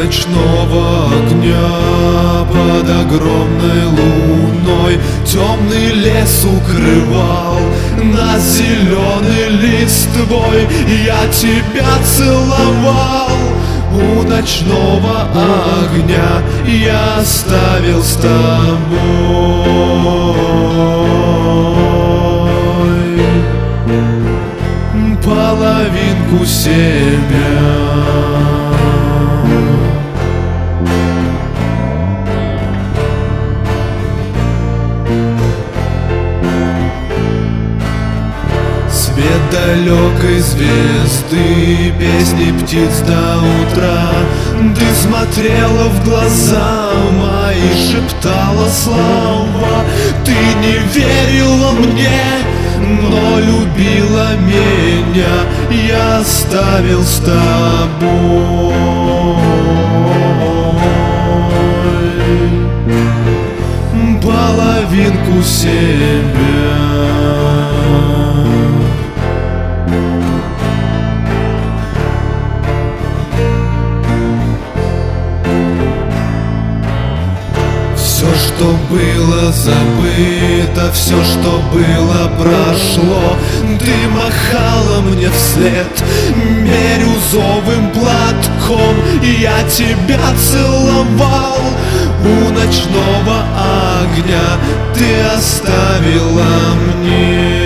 ночного огня под огромной луной темный лес укрывал нас зеленый листвой. Я тебя целовал у ночного огня, я оставил с тобой половинку себя. Свет далекой звезды, песни птиц до утра. Ты смотрела в глаза мои, шептала слова. Ты не верила мне, но любила меня. Я оставил с тобой половинку себя. Все, что было забыто, все, что было, прошло. Ты махала мне вслед бирюзовым платком, и я тебя целовал у ночного огня. Ты оставила мне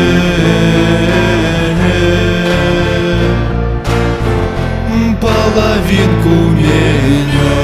половинку меня.